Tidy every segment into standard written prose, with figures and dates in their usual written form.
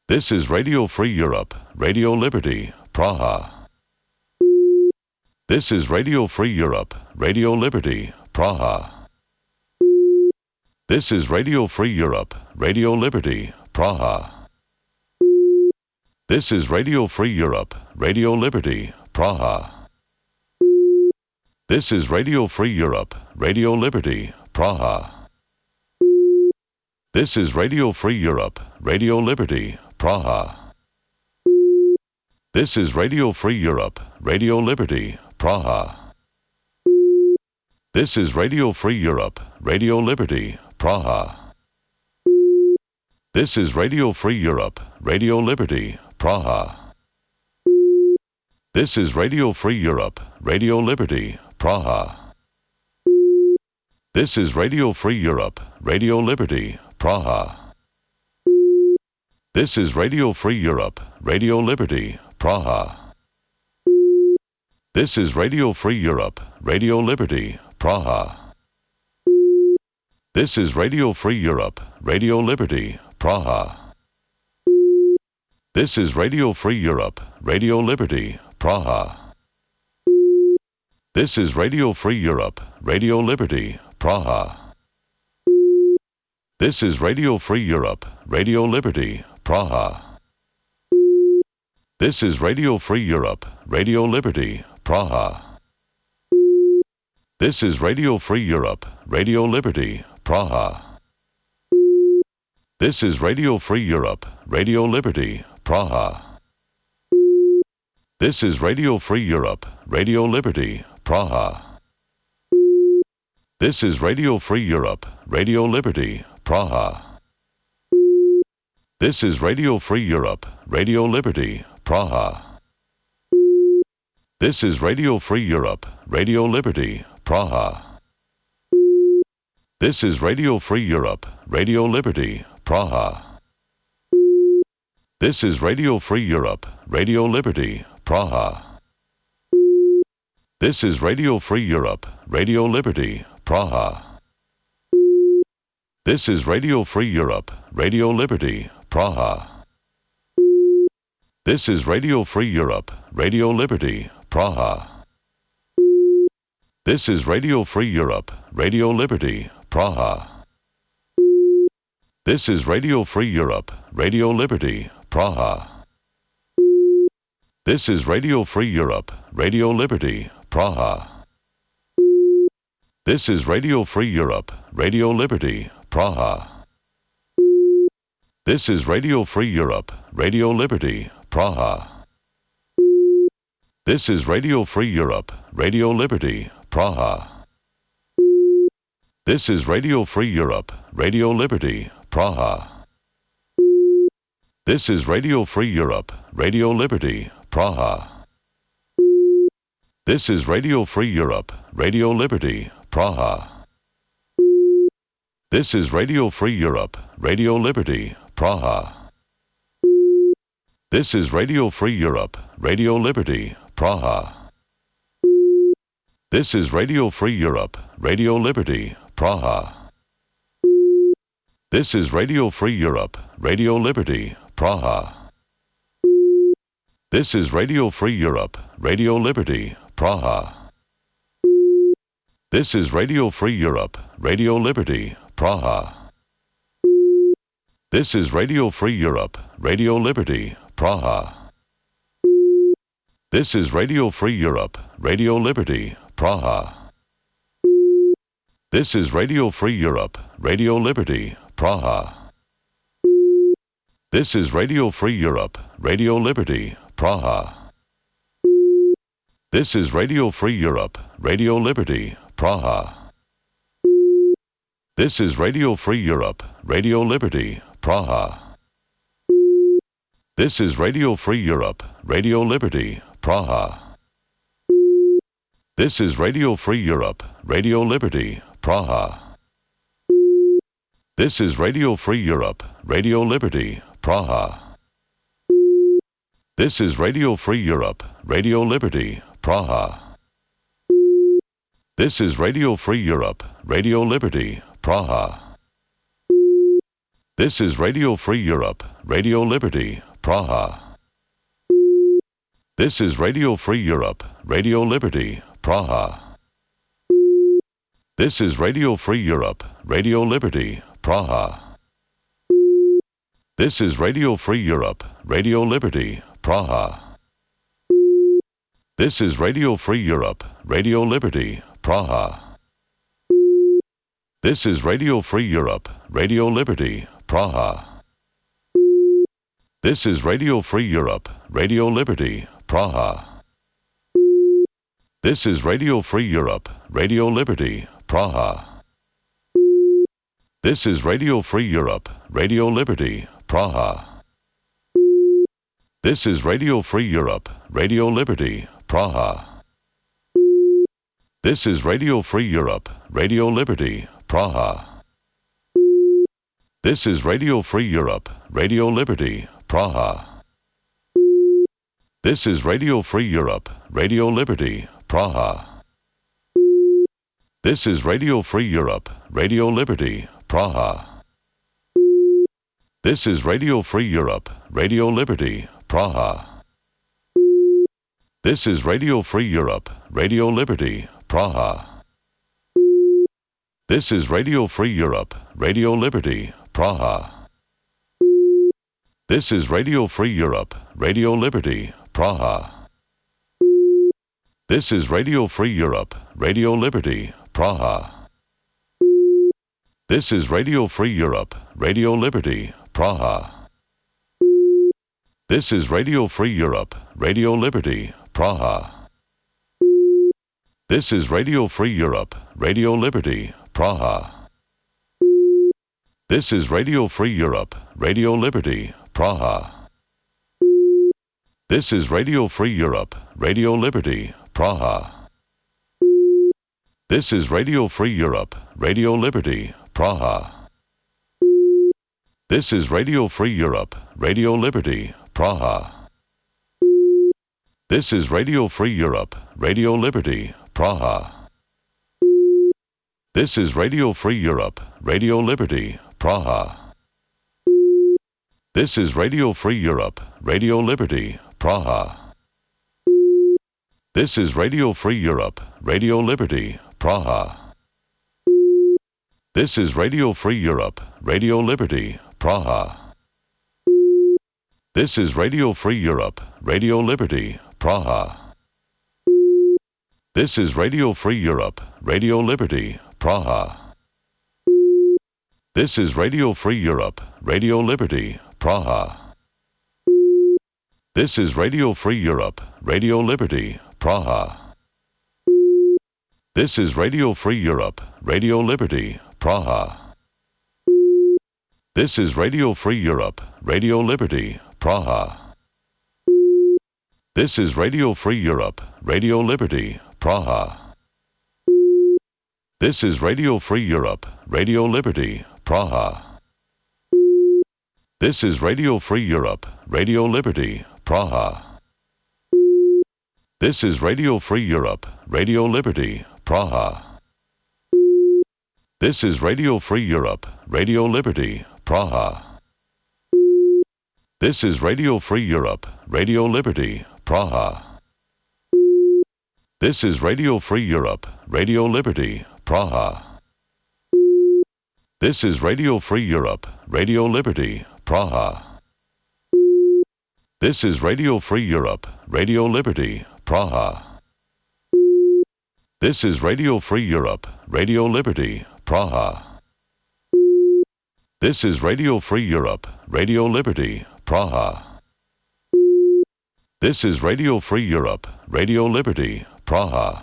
This is Radio Free Europe, Radio Liberty, Praha. This is Radio Free Europe, Radio Liberty, Praha. This is Radio Free Europe, Radio Liberty, Praha. This is Radio Free Europe, Radio Liberty, Praha. This is Radio Free Europe, Radio Liberty, Praha. This is Radio Free Europe, Radio Liberty, Praha. This is Radio Free Europe, Radio Liberty, Praha. This is Radio Free Europe, Radio Liberty, Praha. This is Radio Free Europe, Radio Liberty, Praha. This is Radio Free Europe, Radio Liberty, Praha. This is Radio Free Europe, Radio Liberty, Praha. This is Radio Free Europe, Radio Liberty, Praha. This is Radio Free Europe, Radio Liberty, Praha. This is Radio Free Europe, Radio Liberty, Praha. This is Radio Free Europe, Radio Liberty, Praha. This is Radio Free Europe, Radio Liberty, Praha. This is Radio Free Europe, Radio Liberty, Praha. This is Radio Free Europe, Radio Liberty, Praha. This is Radio Free Europe, Radio Liberty, Praha. This is Radio Free Europe, Radio Liberty, Praha. This is Radio Free Europe, Radio Liberty, Praha. This is Radio Free Europe, Radio Liberty, Praha. This is Radio Free Europe, Radio Liberty, Praha. This is Radio Free Europe, Radio Liberty, Praha. This is Radio Free Europe, Radio Liberty, Praha. This is Radio Free Europe, Radio Liberty, Praha. This is Radio Free Europe, Radio Liberty, Praha. This is Radio Free Europe, Radio Liberty, Praha. This is Radio Free Europe, Radio Liberty, Praha. This is Radio Free Europe, Radio Liberty, Praha. This is Radio Free Europe, Radio Liberty, Praha. This is Radio Free Europe, Radio Liberty, Praha. This is Radio Free Europe, Radio Liberty, Praha. This is Radio Free Europe, Radio Liberty, Praha. This is Radio Free Europe, Radio Liberty, Praha. This is Radio Free Europe, Radio Liberty, Praha. This is Radio Free Europe, Radio Liberty, Praha. This is Radio Free Europe, Radio Liberty, Praha. This is Radio Free Europe, Radio Liberty, Praha. This is Radio Free Europe, Radio Liberty, Praha. This is Radio Free Europe, Radio Liberty, Praha. This is Radio Free Europe, Radio Liberty, Praha. This is Radio Free Europe, Radio Liberty, Praha. This is Radio Free Europe, Radio Liberty, Praha. This is Radio Free Europe, Radio Liberty, Praha. This is Radio Free Europe, Radio Liberty, Praha. This is Radio Free Europe, Radio Liberty, Praha. This is Radio Free Europe, Radio Liberty, Praha. This is Radio Free Europe, Radio Liberty, Praha. This is Radio Free Europe, Radio Liberty, Praha. This is Radio Free Europe, Radio Liberty, Praha. This is Radio Free Europe, Radio Liberty, Praha. This is Radio Free Europe, Radio Liberty, Praha. This is Radio Free Europe, Radio Liberty, Praha. This is Radio Free Europe, Radio Liberty, Praha. This is Radio Free Europe, Radio Liberty, Praha. This is Radio Free Europe, Radio Liberty, Praha. This is Radio Free Europe, Radio Liberty, Praha. This is Radio Free Europe, Radio Liberty, Praha. This is Radio Free Europe, Radio Liberty, Praha. This is Radio Free Europe, Radio Liberty, Praha. This is Radio Free Europe, Radio Liberty, Praha. This is Radio Free Europe, Radio Liberty, Praha. This is Radio Free Europe, Radio Liberty, Praha. This is Radio Free Europe, Radio Liberty, Praha. This is Radio Free Europe, Radio Liberty, Praha. This is Radio Free Europe, Radio Liberty, Praha. This is Radio Free Europe, Radio Liberty, Praha. This is Radio Free Europe, Radio Liberty, Praha. This is Radio Free Europe, Radio Liberty, Praha. This is Radio Free Europe, Radio Liberty, Praha. This is Radio Free Europe, Radio Liberty, Praha. This is Radio Free Europe, Radio Liberty, Praha. This is Radio Free Europe, Radio Liberty, Praha. This is Radio Free Europe, Radio Liberty, Praha. This is Radio Free Europe, Radio Liberty, Praha. This is Radio Free Europe, Radio Liberty, Praha. This is Radio Free Europe, Radio Liberty, Praha. This is Radio Free Europe, Radio Liberty, Praha. This is Radio Free Europe, Radio Liberty, Praha. This is Radio Free Europe, Radio Liberty, Praha. This is Radio Free Europe, Radio Liberty, Praha. This is Radio Free Europe, Radio Liberty, Praha. This is Radio Free Europe, Radio Liberty, Praha. This is Radio Free Europe, Radio Liberty, Praha. This is Radio Free Europe, Radio Liberty, Praha. This is Radio Free Europe, Radio Liberty, Praha. This is Radio Free Europe, Radio Liberty, Praha. This is Radio Free Europe, Radio Liberty, Praha. This is Radio Free Europe, Radio Liberty, Praha. This is Radio Free Europe, Radio Liberty, Praha. This is Radio Free Europe, Radio Liberty, Praha. This is Radio Free Europe, Radio Liberty, Praha. This is Radio Free Europe, Radio Liberty, Praha. This is Radio Free Europe, Radio Liberty, Praha. This is Radio Free Europe, Radio Liberty, Praha. This is Radio Free Europe, Radio Liberty, Praha. This is Radio Free Europe, Radio Liberty, Praha. This is Radio Free Europe, Radio Liberty, Praha. This is Radio Free Europe, Radio Liberty, Praha. This is Radio Free Europe, Radio Liberty, Praha. This is Radio Free Europe, Radio Liberty, Praha. This is Radio Free Europe, Radio Liberty, Praha. This is Radio Free Europe, Radio Liberty, Praha.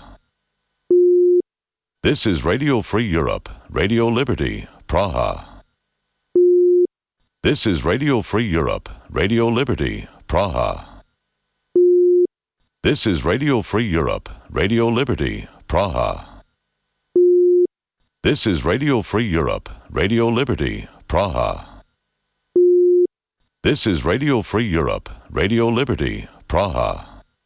This is Radio Free Europe, Radio Liberty, Praha. This is Radio Free Europe, Radio Liberty, Praha. This is Radio Free Europe, Radio Liberty, Praha. This is Radio Free Europe, Radio Liberty, Praha. This is Radio Free Europe, Radio Liberty, Praha.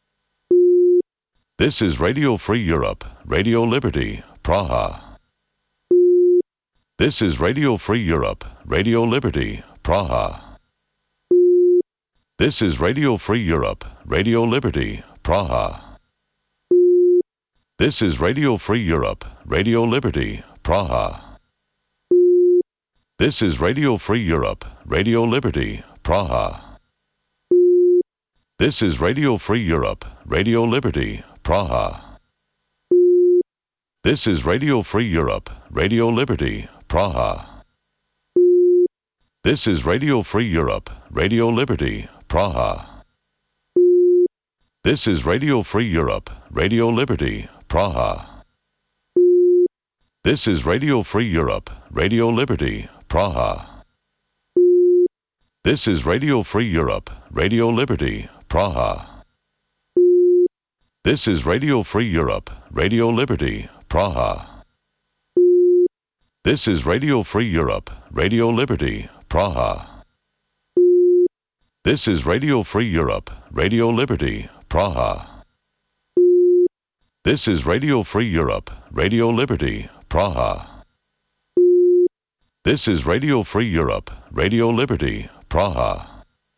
This is Radio Free Europe, Radio Liberty, Praha. This is Radio Free Europe, Radio Liberty, Praha. This is Radio Free Europe, Radio Liberty, Praha. This is Radio Free Europe, Radio Liberty, Praha. This is Radio Free Europe, Radio Liberty, Praha. This is Radio Free Europe, Radio Liberty, Praha. This is Radio Free Europe, Radio Liberty, Praha. This is Radio Free Europe, Radio Liberty, Praha. This is Radio Free Europe, Radio Liberty, Praha. This is Radio Free Europe, Radio Liberty, Praha. This is Radio Free Europe, Radio Liberty, Praha. This is Radio Free Europe, Radio Liberty, Praha. This is Radio Free Europe, Radio Liberty, Praha. This is Radio Free Europe, Radio Liberty, Praha. This is Radio Free Europe, Radio Liberty, Praha. This is Radio Free Europe, Radio Liberty, Praha.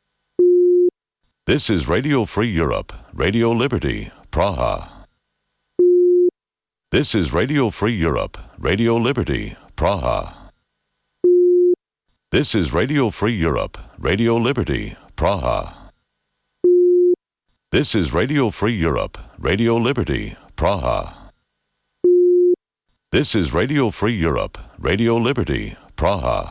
This is Radio Free Europe, Radio Liberty, Praha. This is Radio Free Europe, Radio Liberty, Praha. This is Radio Free Europe, Radio Liberty, Praha. This is Radio Free Europe, Radio Liberty, Praha. This is Radio Free Europe, Radio Liberty, Praha.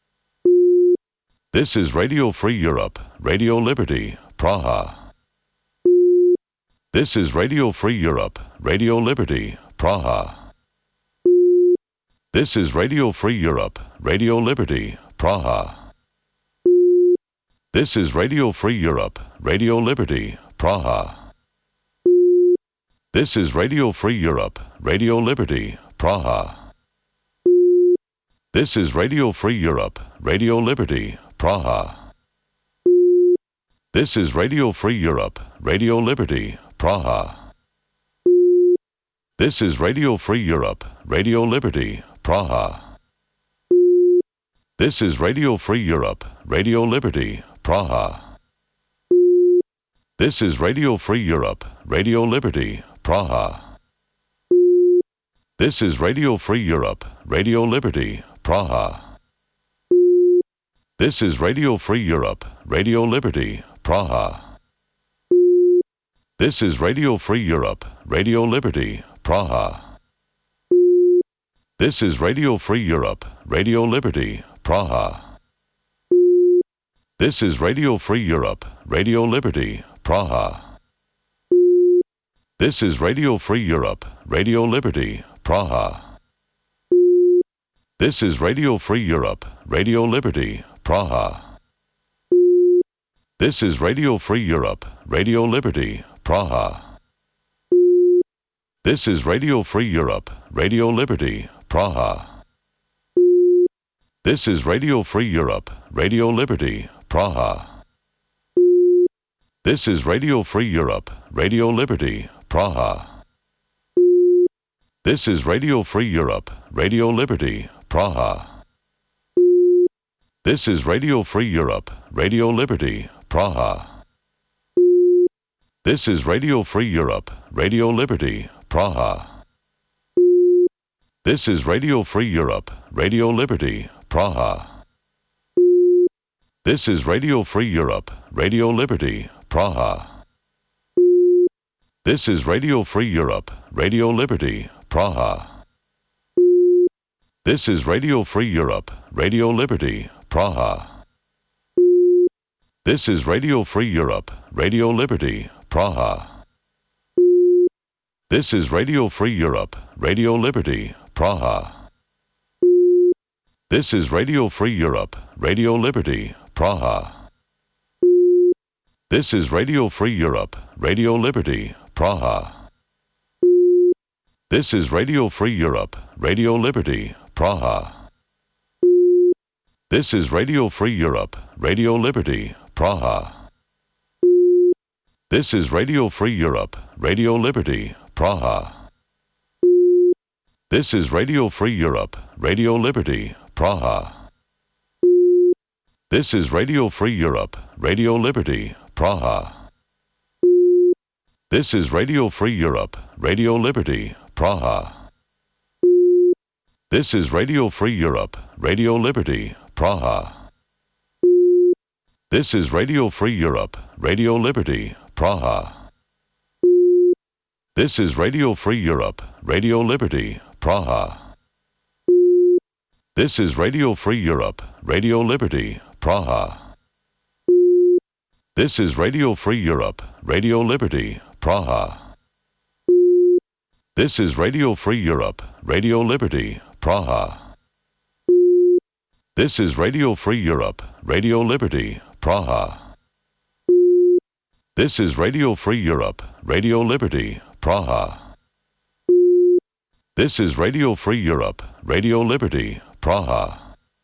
This is Radio Free Europe, Radio Liberty, Praha. This is Radio Free Europe, Radio Liberty, Praha. This is Radio Free Europe, Radio Liberty, Praha. This is Radio Free Europe, Radio Liberty, Praha. This is Radio Free Europe, Radio Liberty, Praha. This is Radio Free Europe, Radio Liberty, Praha. This is Radio Free Europe, Radio Liberty, Praha. This is Radio Free Europe, Radio Liberty, Praha. This is Radio Free Europe, Radio Liberty, Praha. This is Radio Free Europe, Radio Liberty, Praha. This is Radio Free Europe, Radio Liberty, Praha. This is Radio Free Europe, Radio Liberty, Praha. This is Radio Free Europe, Radio Liberty, Praha. This is Radio Free Europe, Radio Liberty, Praha. This is Radio Free Europe, Radio Liberty, Praha. This is Radio Free Europe, Radio Liberty, Praha. This is Radio Free Europe, Radio Liberty, Praha. This is Radio Free Europe, Radio Liberty, Praha. This is Radio Free Europe, Radio Liberty, Praha. This is Radio Free Europe, Radio Liberty, Praha. This is Radio Free Europe, Radio Liberty, Praha. This is Radio Free Europe, Radio Liberty, Praha. This is Radio Free Europe, Radio Liberty, Praha. This is Radio Free Europe, Radio Liberty, Praha. This is Radio Free Europe, Radio Liberty, Praha. This is Radio Free Europe, Radio Liberty, Praha. This is Radio Free Europe, Radio Liberty, Praha. This is Radio Free Europe, Radio Liberty, Praha. This is Radio Free Europe, Radio Liberty, Praha. This is Radio Free Europe, Radio Liberty, Praha. This is Radio Free Europe, Radio Liberty, Praha. This is Radio Free Europe, Radio Liberty, Praha. This is Radio Free Europe, Radio Liberty, Praha. This is Radio Free Europe, Radio Liberty, Praha. This is Radio Free Europe, Radio Liberty, Praha. This is Radio Free Europe, Radio Liberty, Praha. This is Radio Free Europe, Radio Liberty, Praha. This is Radio Free Europe, Radio Liberty, Praha. This is Radio Free Europe, Radio Liberty, Praha. This is Radio Free Europe, Radio Liberty, Praha. This is Radio Free Europe, Radio Liberty, Praha. This is Radio Free Europe, Radio Liberty, Praha. This is Radio Free Europe, Radio Liberty, Praha. This is Radio Free Europe, Radio Liberty, Praha. This is Radio Free Europe, Radio Liberty, Praha. This is Radio Free Europe, Radio Liberty, Praha. This is Radio Free Europe, Radio Liberty, Praha.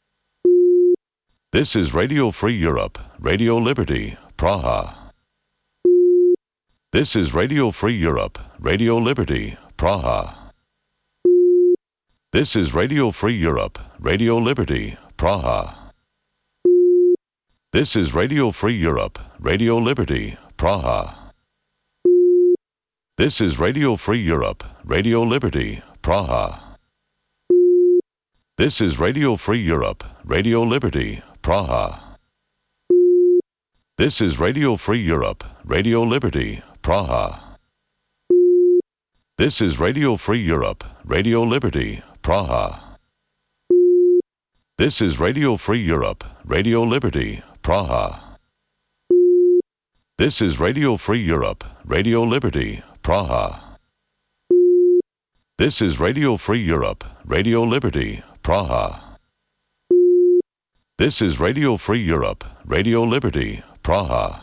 This is Radio Free Europe, Radio Liberty, Praha. This is Radio Free Europe, Radio Liberty, Praha. This is Radio Free Europe, Radio Liberty, Praha. This is Radio Free Europe, Radio Liberty, Praha. This is Radio Free Europe, Radio Liberty, Praha. This is Radio Free Europe, Radio Liberty, Praha. This is Radio Free Europe, Radio Liberty, Praha. This is Radio Free Europe, Radio Liberty, Praha. This is Radio Free Europe, Radio Liberty, Praha. This is Radio Free Europe, Radio Liberty, Praha. This is Radio Free Europe, Radio Liberty, Praha. This is Radio Free Europe, Radio Liberty, Praha.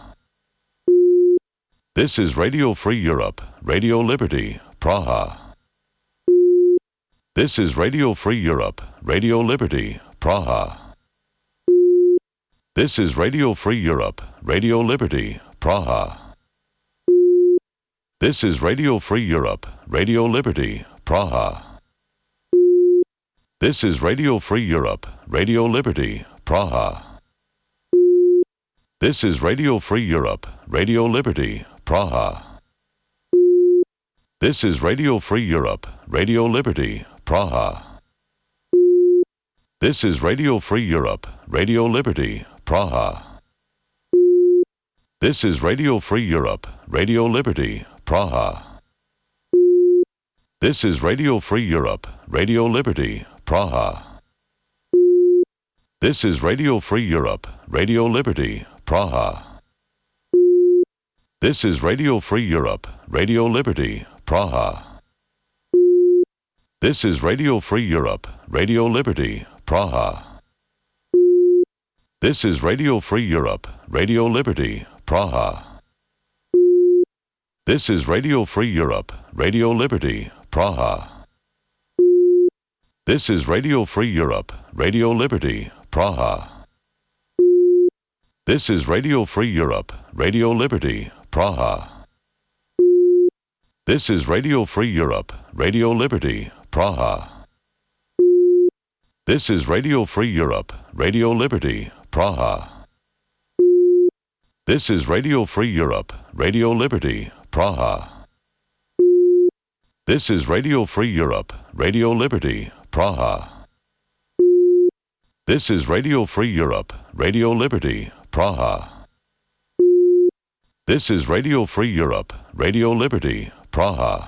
This is Radio Free Europe, Radio Liberty, Praha. This is Radio Free Europe, Radio Liberty, Praha. This is Radio Free Europe, Radio Liberty, Praha. This is Radio Free Europe, Radio Liberty, Praha. This is Radio Free Europe, Radio Liberty, Praha. This is Radio Free Europe, Radio Liberty, Praha. This is Radio Free Europe, Radio Liberty, Praha. This is Radio Free Europe, Radio Liberty, Praha. This is Radio Free Europe, Radio Liberty, Praha. This is Radio Free Europe, Radio Liberty, Praha. This is Radio Free Europe, Radio Liberty, Praha. This is Radio Free Europe, Radio Liberty, Praha. This is Radio Free Europe, Radio Liberty, Praha. This is Radio Free Europe, Radio Liberty, Praha. This is Radio Free Europe, Radio Liberty, Praha. This is Radio Free Europe, Radio Liberty, Praha. This is Radio Free Europe, Radio Liberty, Praha. This is Radio Free Europe, Radio Liberty, Praha. This is Radio Free Europe, Radio Liberty, Praha. This is Radio Free Europe, Radio Liberty, Praha. This is Radio Free Europe, Radio Liberty, Praha. This is Radio Free Europe, Radio Liberty, Praha. This is Radio Free Europe, Radio Liberty, Praha.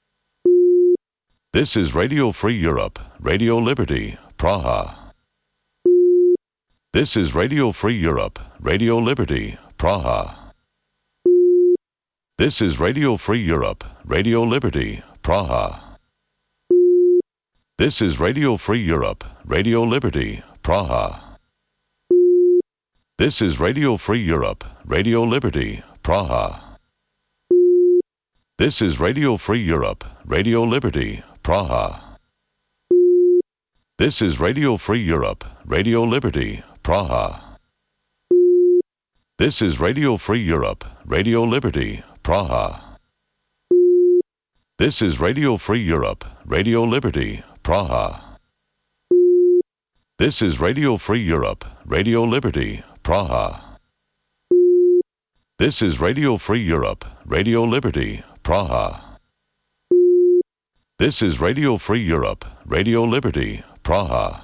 This is Radio Free Europe, Radio Liberty, Praha. This is Radio Free Europe, Radio Liberty, Praha. This is Radio Free Europe, Radio Liberty, Praha. This is Radio Free Europe, Radio Liberty, Praha. This is Radio Free Europe, Radio Liberty, Praha. This is Radio Free Europe, Radio Liberty, Praha. This is Radio Free Europe, Radio Liberty, Praha. This is Radio Free Europe, Radio Liberty, Praha. This is Radio Free Europe, Radio Liberty, Praha. This is Radio Free Europe, Radio Liberty, Praha. This is Radio Free Europe, Radio Liberty, Praha. This is Radio Free Europe, Radio Liberty, Praha.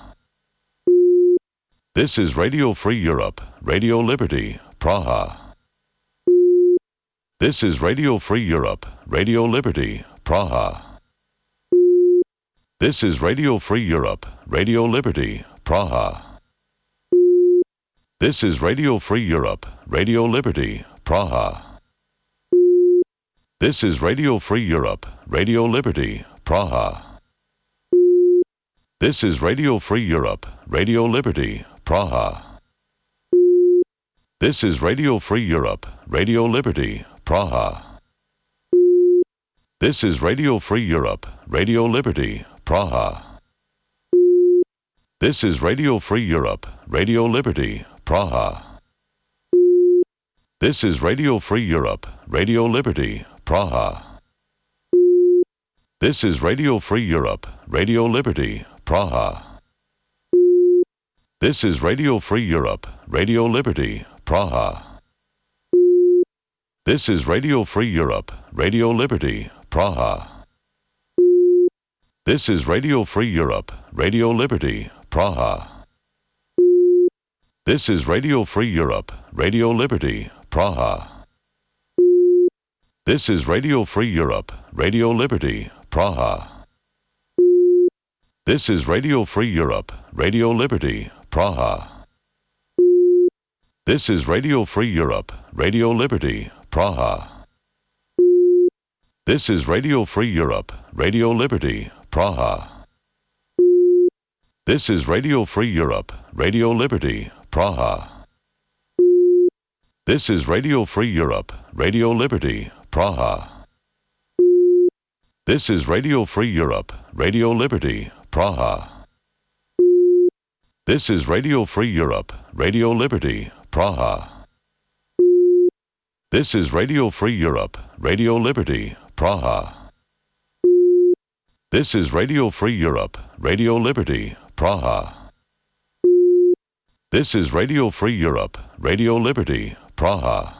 This is Radio Free Europe, Radio Liberty, Praha. This is Radio Free Europe, Radio Liberty, Praha. This is Radio Free Europe, Radio Liberty, Praha. This is Radio Free Europe, Radio Liberty, Praha. This is Radio Free Europe, Radio Liberty, Praha. This is Radio Free Europe, Radio Liberty, Praha. This is Radio Free Europe, Radio Liberty, Praha. This is Radio Free Europe, Radio Liberty, Praha. This is Radio Free Europe, Radio Liberty, Praha. This is Radio Free Europe, Radio Liberty, Praha. This is Radio Free Europe, Radio Liberty, Praha. This is Radio Free Europe, Radio Liberty, Praha. This is Radio Free Europe, Radio Liberty, Praha. This is Radio Free Europe, Radio Liberty, Praha. This is Radio Free Europe, Radio Liberty, Praha. This is Radio Free Europe, Radio Liberty, Praha. This is Radio Free Europe, Radio Liberty, Praha. This is Radio Free Europe, Radio Liberty, Praha. This is Radio Free Europe, Radio Liberty, Praha. This is Radio Free Europe, Radio Liberty, Praha. This is Radio Free Europe, Radio Liberty, Praha. This is Radio Free Europe, Radio Liberty, Praha. This is Radio Free Europe, Radio Liberty, Praha. This is Radio Free Europe, Radio Liberty, Praha. This is Radio Free Europe, Radio Liberty, Praha. This is Radio Free Europe, Radio Liberty, Praha.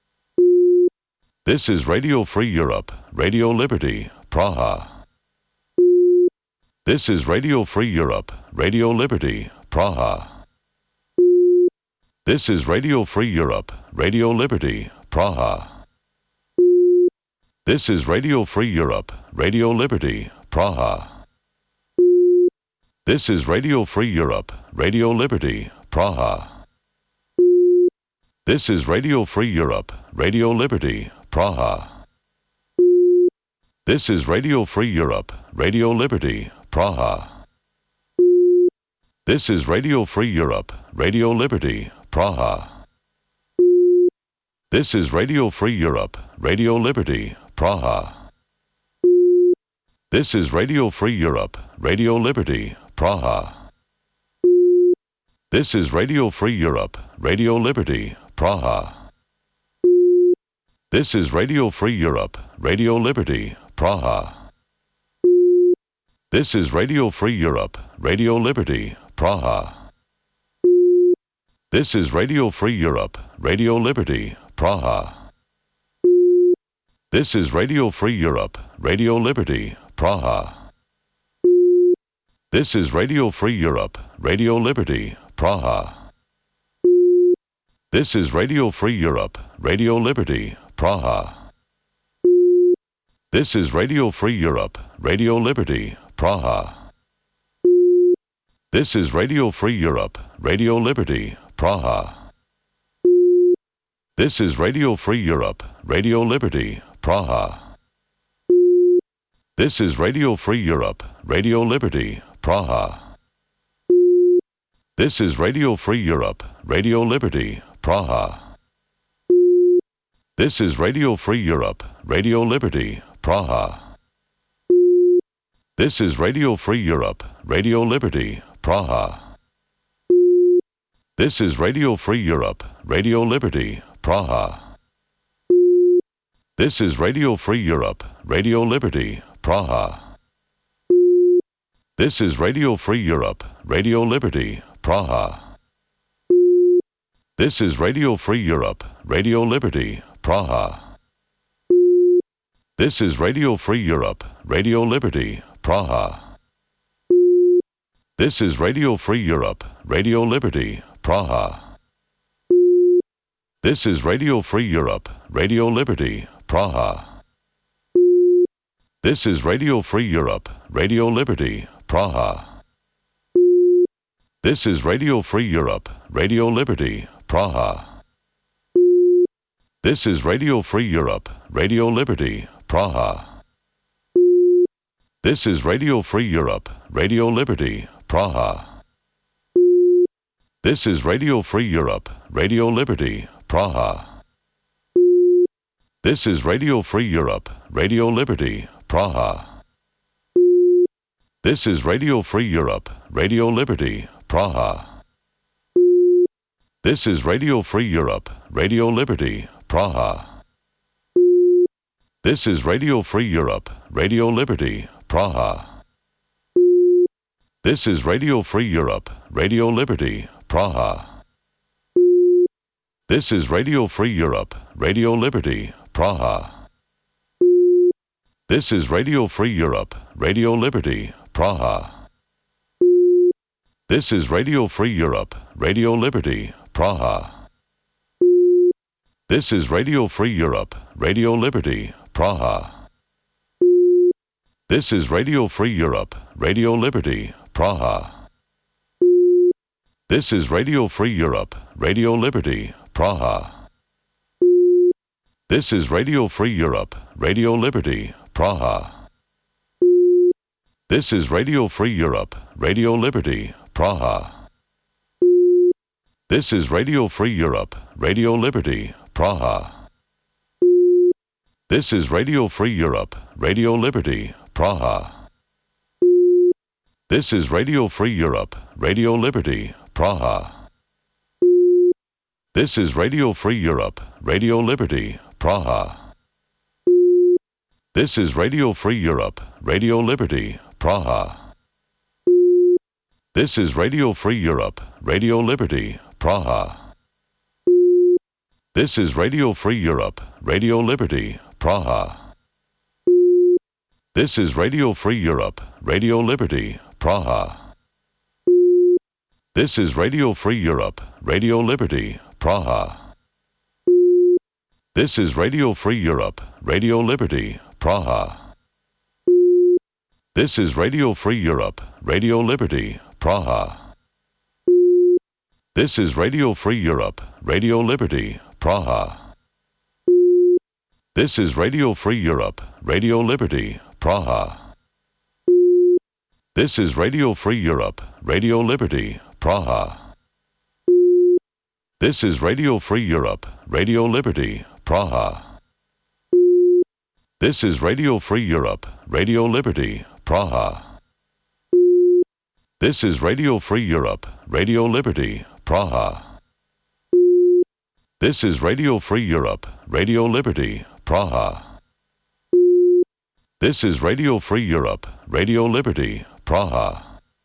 This is Radio Free Europe, Radio Liberty, Praha. This is Radio Free Europe, Radio Liberty, Praha. This is Radio Free Europe, Radio Liberty, Praha. This is Radio Free Europe, Radio Liberty, Praha. This is Radio Free Europe, Radio Liberty, Praha. This is Radio Free Europe, Radio Liberty, Praha. This is Radio Free Europe, Radio Liberty, Praha. This is Radio Free Europe, Radio Liberty, Praha. This is Radio Free Europe, Radio Liberty, Praha. This is Radio Free Europe, Radio Liberty, Praha. This is Radio Free Europe, Radio Liberty, Praha. This is Radio Free Europe, Radio Liberty, Praha. This is Radio Free Europe, Radio Liberty, Praha. This is Radio Free Europe, Radio Liberty, Praha. This is Radio Free Europe, Radio Liberty, Praha. This is Radio Free Europe, Radio Liberty, Praha. This is Radio Free Europe, Radio Liberty, Praha. This is Radio Free Europe, Radio Liberty, Praha. This is Radio Free Europe, Radio Liberty, Praha. This is Radio Free Europe, Radio Liberty, Praha. This is Radio Free Europe, Radio Liberty, Praha. This is Radio Free Europe, Radio Liberty, Praha. This is Radio Free Europe, Radio Liberty, Praha. This is Radio Free Europe, Radio Liberty, Praha. This is Radio Free Europe, Radio Liberty, Praha. This is Radio Free Europe, Radio Liberty, Praha. This is Radio Free Europe, Radio Liberty, Praha. This is Radio Free Europe, Radio Liberty, Praha. This is Radio Free Europe, Radio Liberty, Praha. This is Radio Free Europe, Radio Liberty, Praha. This is Radio Free Europe, Radio Liberty, Praha. This is Radio Free Europe, Radio Liberty, Praha. This is Radio Free Europe, Radio Liberty, Praha. This is Radio Free Europe, Radio Liberty, Praha. This is Radio Free Europe, Radio Liberty, Praha. This is Radio Free Europe, Radio Liberty, Praha. This is Radio Free Europe, Radio Liberty, Praha. This is Radio Free Europe, Radio Liberty, Praha. This is Radio Free Europe, Radio Liberty, Praha. This is Radio Free Europe, Radio Liberty, Praha. This is Radio Free Europe, Radio Liberty, Praha. This is Radio Free Europe, Radio Liberty, Praha. This is Radio Free Europe, Radio Liberty, Praha. This is Radio Free Europe, Radio Liberty, Praha. This is Radio Free Europe, Radio Liberty, Praha. This is Radio Free Europe, Radio Liberty, Praha. This is Radio Free Europe, Radio Liberty, Praha. This is Radio Free Europe, Radio Liberty, Praha. This is Radio Free Europe, Radio Liberty, Praha. This is Radio Free Europe, Radio Liberty, Praha. This is Radio Free Europe, Radio Liberty, Praha. This is Radio Free Europe, Radio Liberty, Praha. This is Radio Free Europe, Radio Liberty, Praha. This is Radio Free Europe, Radio Liberty, Praha. This is Radio Free Europe, Radio Liberty, Praha. This is Radio Free Europe, Radio Liberty, Praha. This is Radio Free Europe, Radio Liberty, Praha. This is Radio Free Europe, Radio Liberty, Praha. This is Radio Free Europe, Radio Liberty, Praha. This is Radio Free Europe, Radio Liberty, Praha. This is Radio Free Europe, Radio Liberty, Praha. This is Radio Free Europe, Radio Liberty, Praha. This is Radio Free Europe, Radio Liberty, Praha. This is Radio Free Europe, Radio Liberty, Praha. This is Radio Free Europe, Radio Liberty, Praha. This is Radio Free Europe, Radio Liberty, Praha. This is Radio Free Europe, Radio Liberty, Praha. This is Radio Free Europe, Radio Liberty, Praha.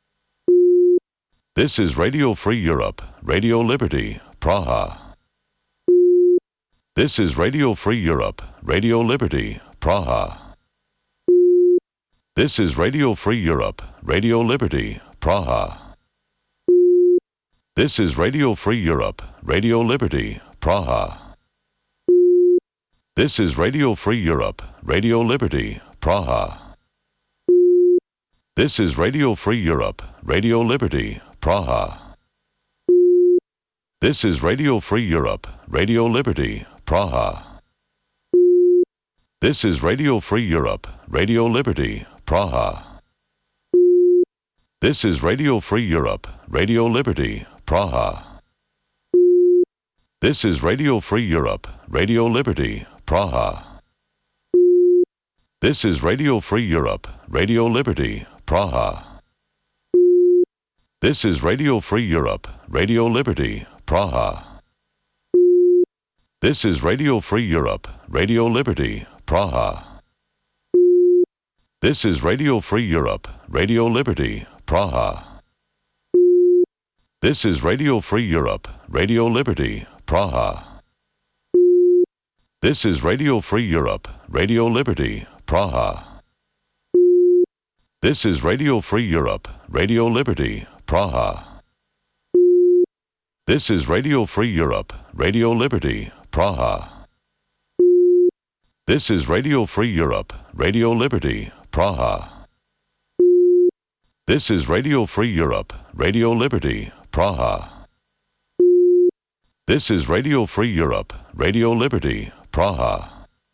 This is Radio Free Europe, Radio Liberty, Praha. This is Radio Free Europe, Radio Liberty, Praha. This is Radio Free Europe, Radio Liberty, Praha. This is Radio Free Europe, Radio Liberty, Praha. This is Radio Free Europe, Radio Liberty, Praha. This is Radio Free Europe, Radio Liberty, Praha. This is Radio Free Europe, Radio Liberty, Praha. This is Radio Free Europe, Radio Liberty, Praha. This is Radio Free Europe, Radio Liberty, Praha. This is Radio Free Europe, Radio Liberty, Praha. This is Radio Free Europe, Radio Liberty, Praha. This is Radio Free Europe, Radio Liberty, Praha. This is Radio Free Europe, Radio Liberty, Praha. This is Radio Free Europe, Radio Liberty, Praha. This is Radio Free Europe, Radio Liberty, Praha. This is Radio Free Europe, Radio Liberty, Praha. This is Radio Free Europe, Radio Liberty, Praha. This is Radio Free Europe, Radio Liberty, Praha. This is Radio Free Europe, Radio Liberty, Praha. This is Radio Free Europe, Radio Liberty, Praha. This is Radio Free Europe, Radio Liberty, Praha.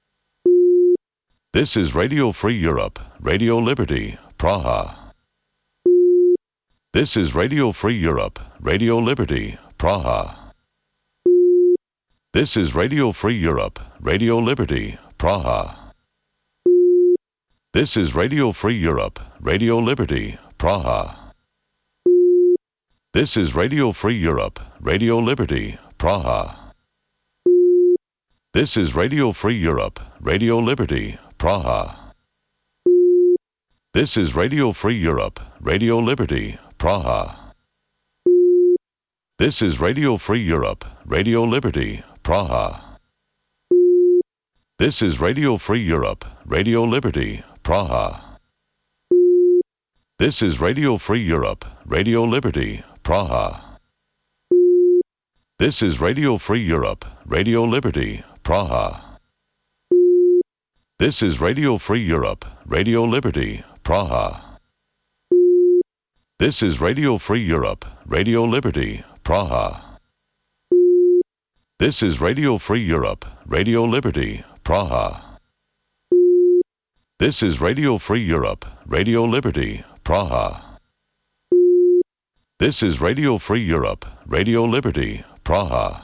This is Radio Free Europe, Radio Liberty, Praha. This is Radio Free Europe, Radio Liberty, Praha. This is Radio Free Europe, Radio Liberty, Praha. This is Radio Free Europe, Radio Liberty, Praha. This is Radio Free Europe, Radio Liberty, Praha. This is Radio Free Europe, Radio Liberty, Praha. This is Radio Free Europe, Radio Liberty, Praha. This is Radio Free Europe, Radio Liberty, Praha. This is Radio Free Europe, Radio Liberty, Praha. This is Radio Free Europe, Radio Liberty, Praha. This is Radio Free Europe, Radio Liberty, Praha. This is Radio Free Europe, Radio Liberty, Praha. This is Radio Free Europe, Radio Liberty, Praha. This is Radio Free Europe, Radio Liberty, Praha. This is Radio Free Europe, Radio Liberty, Praha. This is Radio Free Europe, Radio Liberty, Praha.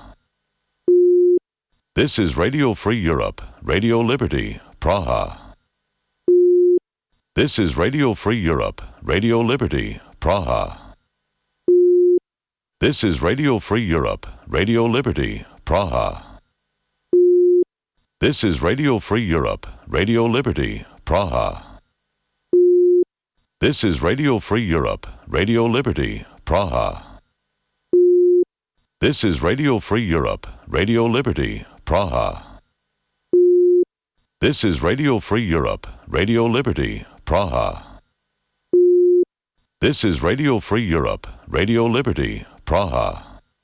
This is Radio Free Europe, Radio Liberty, Praha. This is Radio Free Europe, Radio Liberty, Praha. This is Radio Free Europe, Radio Liberty, Praha. This is Radio Free Europe, Radio Liberty, Praha. This is Radio Free Europe, Radio Liberty, Praha. This is Radio Free Europe, Radio Liberty, Praha. This is Radio Free Europe, Radio Liberty, Praha. This is Radio Free Europe, Radio Liberty, Praha.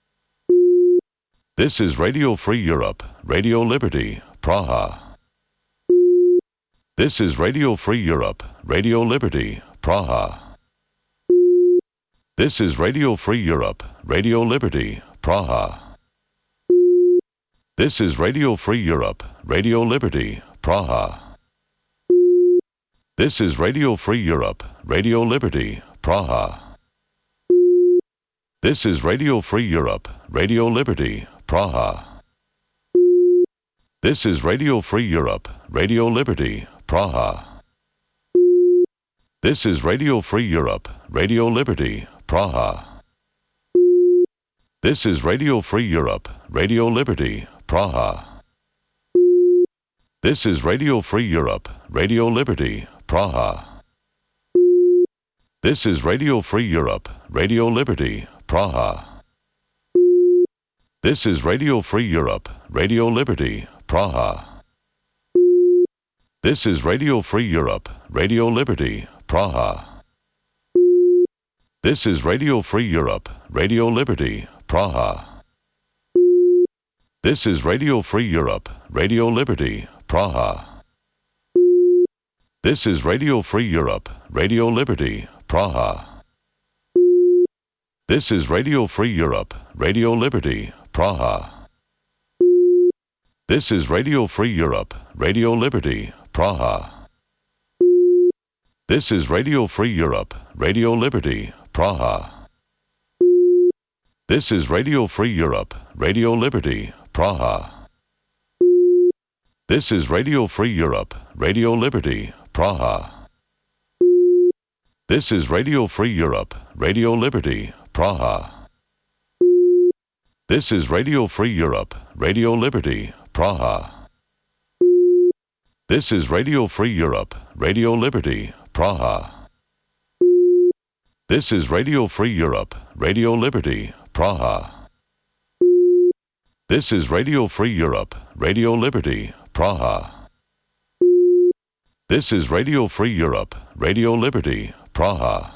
This is Radio Free Europe, Radio Liberty, Praha. This is Radio Free Europe, Radio Liberty, Praha. This is Radio Free Europe, Radio Liberty, Praha. This is Radio Free Europe, Radio Liberty, Praha. This is Radio Free Europe, Radio Liberty, Praha. This is Radio Free Europe, Radio Liberty, Praha. This is Radio Free Europe, Radio Liberty, Praha. This is Radio Free Europe, Radio Liberty, Praha. This is Radio Free Europe, Radio Liberty, Praha. This is Radio Free Europe, Radio Liberty, Praha. This is Radio Free Europe, Radio Liberty, Praha. This is Radio Free Europe, Radio Liberty, Praha. This is Radio Free Europe, Radio Liberty, Praha. This is Radio Free Europe, Radio Liberty, Praha. This is Radio Free Europe, Radio Liberty, Praha. This is Radio Free Europe, Radio Liberty, Praha. This is Radio Free Europe, Radio Liberty, Praha. This is Radio Free Europe, Radio Liberty, Praha. This is Radio Free Europe, Radio Liberty, Praha. This is Radio Free Europe, Radio Liberty, Praha. This is Radio Free Europe, Radio Liberty, Praha. This is Radio Free Europe, Radio Liberty, Praha. This is Radio Free Europe, Radio Liberty, Praha. This is Radio Free Europe, Radio Liberty, Praha. This is Radio Free Europe, Radio Liberty, Praha. This is Radio Free Europe, Radio Liberty, Praha. This is Radio Free Europe, Radio Liberty, Praha.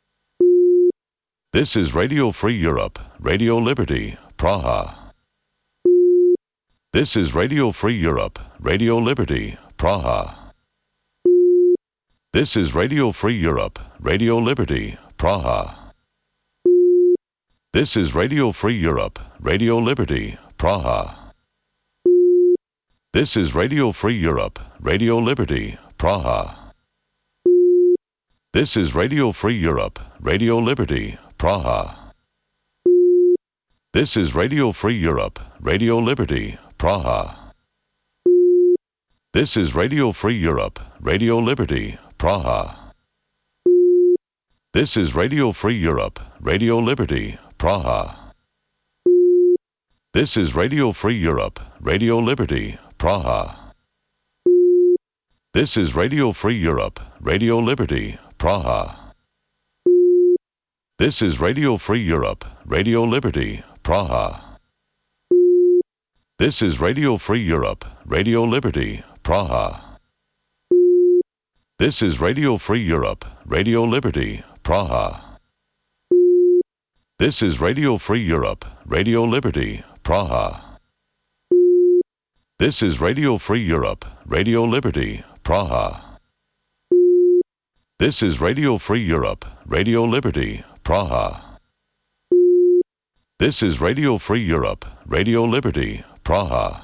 This is Radio Free Europe, Radio Liberty, Praha. This is Radio Free Europe, Radio Liberty, Praha. This is Radio Free Europe, Radio Liberty, Praha. This is Radio Free Europe, Radio Liberty, Praha. This is Radio Free Europe, Radio Liberty, Praha. This is Radio Free Europe, Radio Liberty, Praha. This is Radio Free Europe, Radio Liberty, Praha. This is Radio Free Europe, Radio Liberty, Praha. This is Radio Free Europe, Radio Liberty, Praha. This is Radio Free Europe, Radio Liberty, Praha. This is Radio Free Europe, Radio Liberty, Praha. This is Radio Free Europe, Radio Liberty, Praha. This is Radio Free Europe, Radio Liberty, Praha. This is Radio Free Europe, Radio Liberty, Praha. This is Radio Free Europe, Radio Liberty, Praha. This is Radio Free Europe, Radio Liberty, Praha. This is Radio Free Europe, Radio Liberty, Praha. This is Radio Free Europe, Radio Liberty, Praha.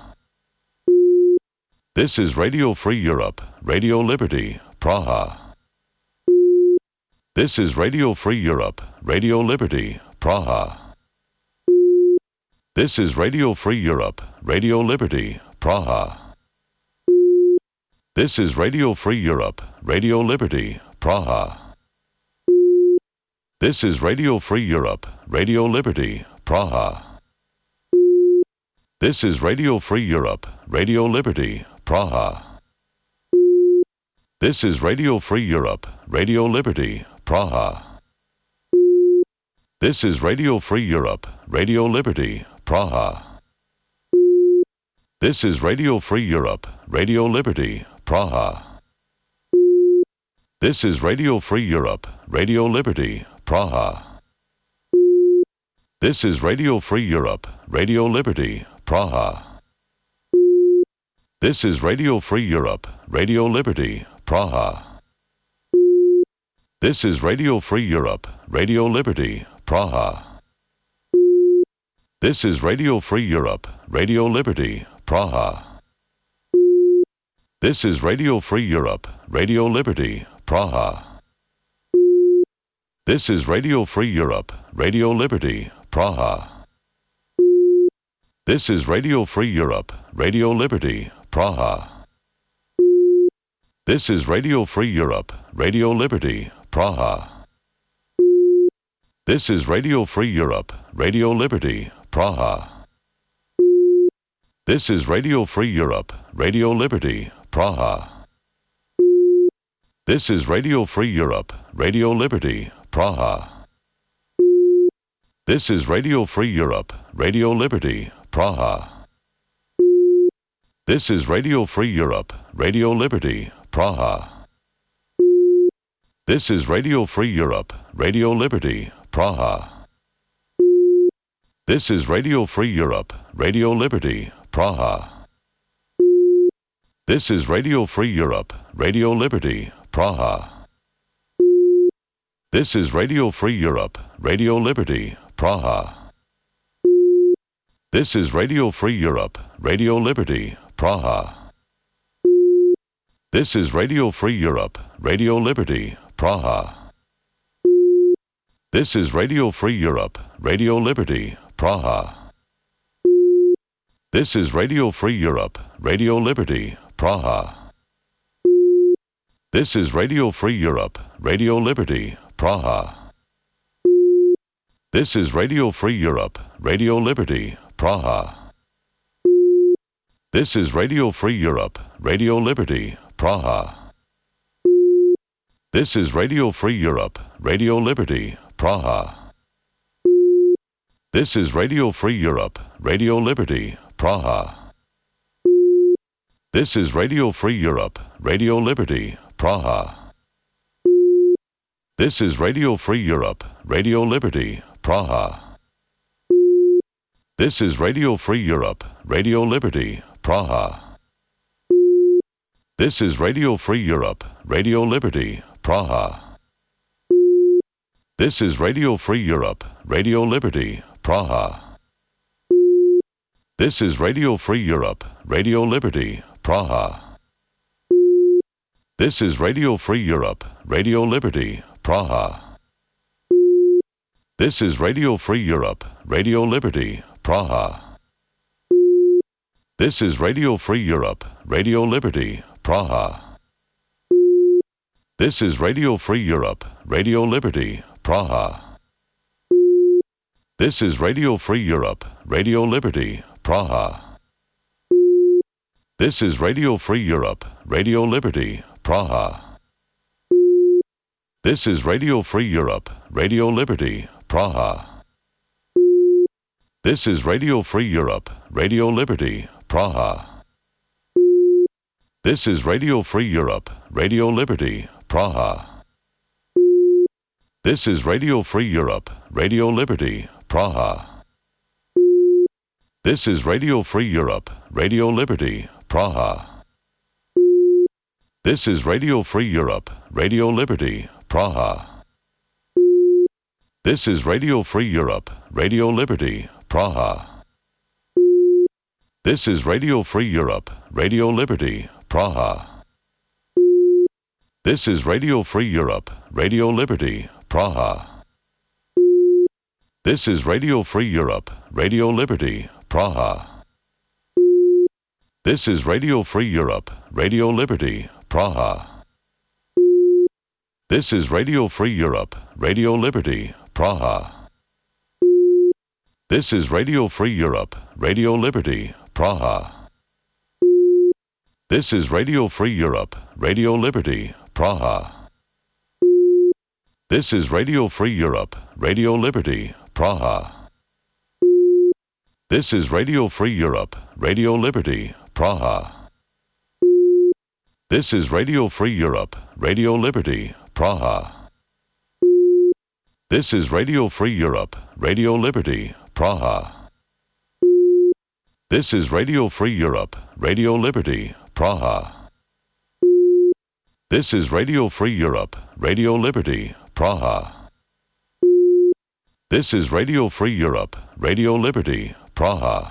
This is Radio Free Europe, Radio Liberty, Praha. This is Radio Free Europe, Radio Liberty, Praha. This is Radio Free Europe, Radio Liberty, Praha. This is Radio Free Europe, Radio Liberty, Praha. This is Radio Free Europe, Radio Liberty, Praha. This is Radio Free Europe, Radio Liberty, Praha. This is Radio Free Europe, Radio Liberty, Praha. This is Radio Free Europe, Radio Liberty, Praha. This is Radio Free Europe, Radio Liberty, Praha. This is Radio Free Europe, Radio Liberty, Praha. This is Radio Free Europe, Radio Liberty, Praha. This is Radio Free Europe, Radio Liberty, Praha. This is Radio Free Europe, Radio Liberty, Praha. This is Radio Free Europe, Radio Liberty, Praha. This is Radio Free Europe, Radio Liberty, Praha. This is Radio Free Europe, Radio Liberty, Praha. This is Radio Free Europe, Radio Liberty, Praha. This is Radio Free Europe, Radio Liberty, Praha. This is Radio Free Europe, Radio Liberty, Praha. This is Radio Free Europe, Radio Liberty, Praha. This is Radio Free Europe, Radio Liberty, Praha. This is Radio Free Europe, Radio Liberty, Praha. This is Radio Free Europe, Radio Liberty, Praha. This is Radio Free Europe, Radio Liberty, Praha. This is Radio Free Europe, Radio Liberty, Praha. This is Radio Free Europe, Radio Liberty, Praha. This is Radio Free Europe, Radio Liberty, Praha. This is Radio Free Europe, Radio Liberty, Praha. This is Radio Free Europe, Radio Liberty, Praha. This is Radio Free Europe, Radio Liberty, Praha. This is Radio Free Europe, Radio Liberty, Praha. This is Radio Free Europe, Radio Liberty, Praha. This is Radio Free Europe, Radio Liberty, Praha. This is Radio Free Europe, Radio Liberty, Praha. This is Radio Free Europe, Radio Liberty, Praha. This is Radio Free Europe, Radio Liberty, Praha. This is Radio Free Europe, Radio Liberty, Praha. This is Radio Free Europe, Radio Liberty, Praha. This is Radio Free Europe, Radio Liberty, Praha. This is Radio Free Europe, Radio Liberty, Praha. This is Radio Free Europe, Radio Liberty, Praha. This is Radio Free Europe, Radio Liberty, Praha. This is Radio Free Europe, Radio Liberty, Praha. This is Radio Free Europe, Radio Liberty, Praha. This is Radio Free Europe, Radio Liberty, Praha. This is Radio Free Europe, Radio Liberty, Praha. This is Radio Free Europe, Radio Liberty, Praha. This is Radio Free Europe, Radio Liberty, Praha. This is Radio Free Europe, Radio Liberty, Praha. This is Radio Free Europe, Radio Liberty, Praha. This is Radio Free Europe, Radio Liberty, Praha. This is Radio Free Europe, Radio Liberty, Praha. This is Radio Free Europe, Radio Liberty, Praha. This is Radio Free Europe, Radio Liberty, Praha. This is Radio Free Europe, Radio Liberty, Praha. This is Radio Free Europe, Radio Liberty, Praha. This is Radio Free Europe, Radio Liberty, Praha. This is Radio Free Europe, Radio Liberty, Praha. This is Radio Free Europe, Radio Liberty, Praha. This is Radio Free Europe, Radio Liberty, Praha. This is Radio Free Europe, Radio Liberty, Praha. This is Radio Free Europe, Radio Liberty, Praha. This is Radio Free Europe, Radio Liberty, Praha. This is Radio Free Europe, Radio Liberty, Praha. This is Radio Free Europe, Radio Liberty, Praha. This is Radio Free Europe, Radio Liberty, Praha. This is Radio Free Europe, Radio Liberty, Praha. This is Radio Free Europe, Radio Liberty, Praha. This is Radio Free Europe, Radio Liberty, Praha.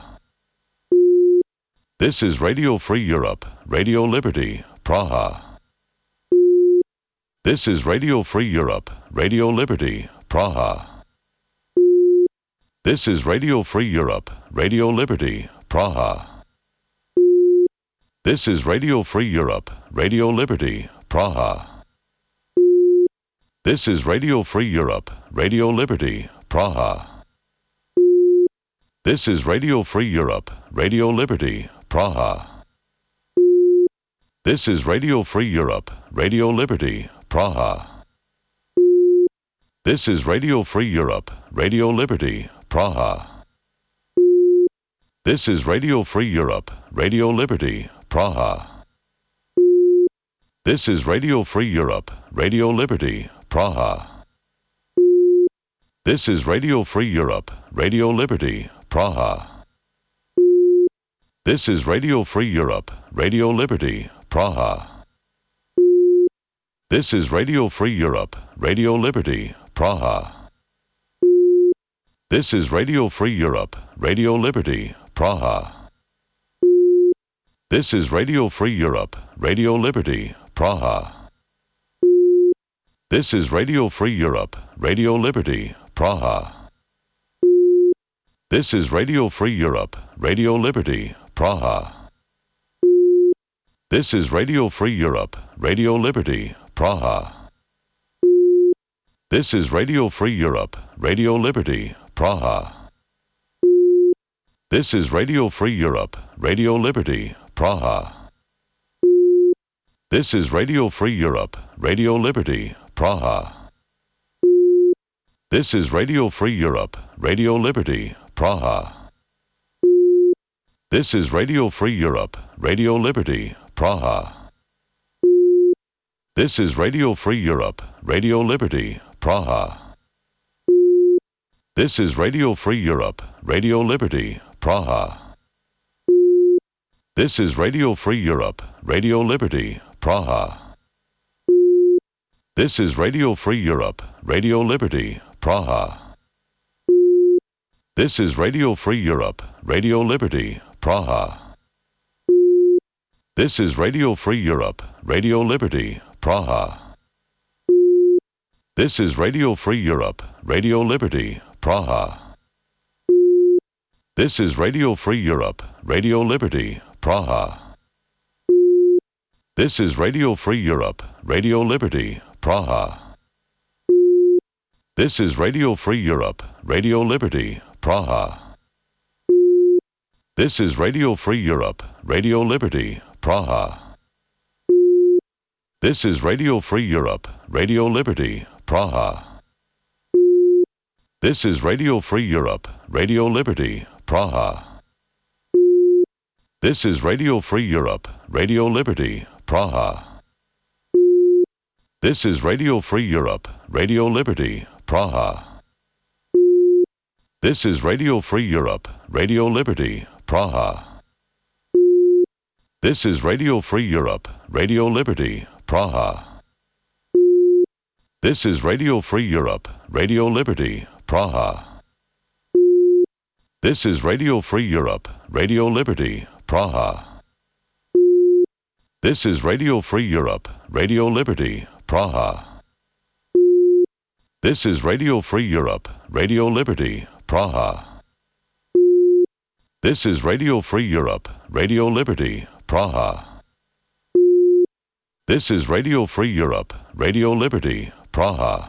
This is Radio Free Europe, Radio Liberty, Praha. This is Radio Free Europe, Radio Liberty, Praha. This is Radio Free Europe, Radio Liberty, Praha. This is Radio Free Europe, Radio Liberty, Praha. This is Radio Free Europe, Radio Liberty, Praha. This is Radio Free Europe, Radio Liberty, Praha. This is Radio Free Europe, Radio Liberty, Praha. This is Radio Free Europe, Radio Liberty, Praha. This is Radio Free Europe, Radio Liberty, Praha. This is Radio Free Europe, Radio Liberty, Praha. This is Radio Free Europe, Radio Liberty, Praha. This is Radio Free Europe, Radio Liberty, Praha. This is Radio Free Europe, Radio Liberty, Praha. This is Radio Free Europe, Radio Liberty, Praha. This is Radio Free Europe, Radio Liberty, Praha. This is Radio Free Europe, Radio Liberty, Praha. This is Radio Free Europe, Radio Liberty, Praha. This is Radio Free Europe, Radio Liberty, Praha. This is Radio Free Europe, Radio Liberty, Praha. This is Radio Free Europe, Radio Liberty, Praha. This is Radio Free Europe, Radio Liberty, Praha. This is Radio Free Europe, Radio Liberty, Praha. This is Radio Free Europe, Radio Liberty, Praha. This is Radio Free Europe, Radio Liberty, Praha. This is Radio Free Europe, Radio Liberty, Praha. This is Radio Free Europe, Radio Liberty, Praha. This is Radio Free Europe, Radio Liberty, Praha. This is Radio Free Europe, Radio Liberty, Praha. This is Radio Free Europe, Radio Liberty, Praha. This is Radio Free Europe, Radio Liberty, Praha. This is Radio Free Europe, Radio Liberty, Praha. This is Radio Free Europe, Radio Liberty, Praha. This is Radio Free Europe, Radio Liberty, Praha. This is Radio Free Europe, Radio Liberty, Praha. This is Radio Free Europe, Radio Liberty, Praha. This is Radio Free Europe, Radio Liberty, Praha. This is Radio Free Europe, Radio Liberty, Praha. This is Radio Free Europe, Radio Liberty, Praha. This is Radio Free Europe, Radio Liberty, Praha. This is Radio Free Europe, Radio Liberty, Praha. This is Radio Free Europe, Radio Liberty, Praha. This is Radio Free Europe, Radio Liberty, Praha. This is Radio Free Europe, Radio Liberty, Praha. This is Radio Free Europe, Radio Liberty, Praha. This is Radio Free Europe, Radio Liberty, Praha. This is Radio Free Europe, Radio Liberty, Praha.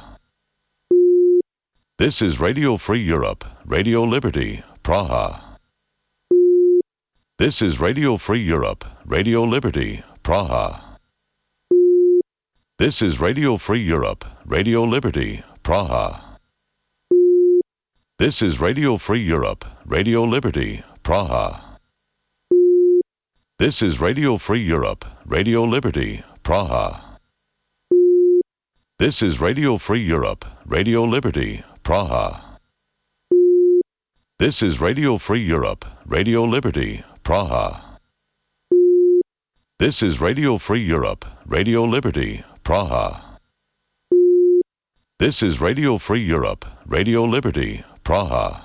This is Radio Free Europe, Radio Liberty, Praha. This is Radio Free Europe, Radio Liberty, Praha. This is Radio Free Europe, Radio Liberty, Praha. This is Radio Free Europe, Radio Liberty, Praha. This is Radio Free Europe, Radio Liberty, Praha. This is Radio Free Europe, Radio Liberty, Praha. This is Radio Free Europe, Radio Liberty, Praha. This is Radio Free Europe, Radio Liberty, Praha. This is Radio Free Europe, Radio Liberty, Praha.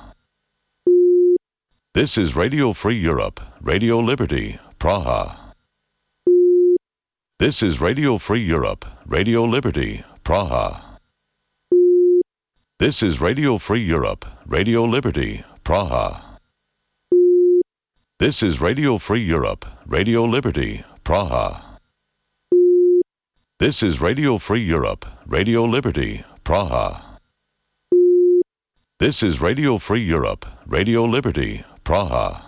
This is Radio Free Europe, Radio Liberty, Praha. This is Radio Free Europe, Radio Liberty, Praha. This is Radio Free Europe, Radio Liberty, Praha. This is Radio Free Europe, Radio Liberty, Praha. This is Radio Free Europe, Radio Liberty, Praha. This is Radio Free Europe, Radio Liberty, Praha.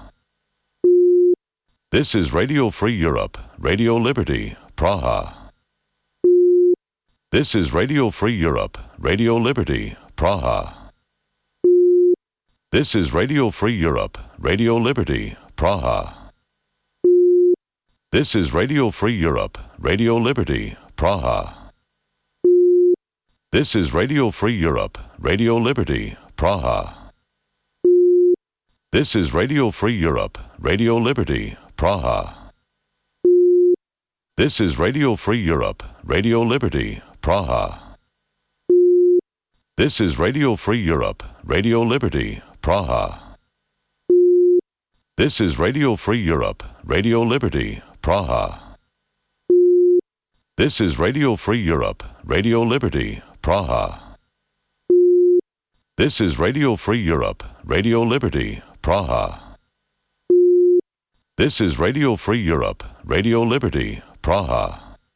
This is Radio Free Europe, Radio Liberty, Praha. This is Radio Free Europe, Radio Liberty, Praha. This is Radio Free Europe, Radio Liberty, Praha. This is Radio Free Europe, Radio Liberty, Praha. This is Radio Free Europe, Radio Liberty, Praha. This is Radio Free Europe, Radio Liberty, Praha. This is Radio Free Europe, Radio Liberty, Praha. This is Radio Free Europe, Radio Liberty, Praha. This is Radio Free Europe, Radio Liberty, Praha. This is Radio Free Europe, Radio Liberty, Praha. This is Radio Free Europe, Radio Liberty, Praha. This is Radio Free Europe, Radio Liberty, Praha.